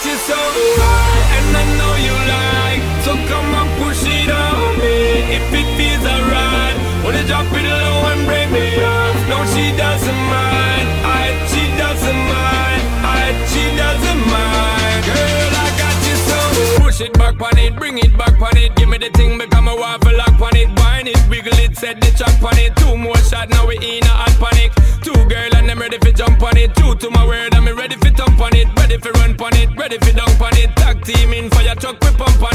you so high, and I know you like. So come on, push it on me. If it feels alright, wanna drop it low and break me off. No, she doesn't mind. She doesn't mind. She doesn't mind. Girl, I got you so. Push it back on it, bring it back on it. Give me the thing, become a waffle lock on it. Wine it, wiggle it, set the track on it. 2 more shots, now we in a hot panic. 2 girl and I'm ready for jump on it. True to my word, I'm ready for thump on it. Ready for run on it, ready for dunk on it. Tag team in fire truck, we pump on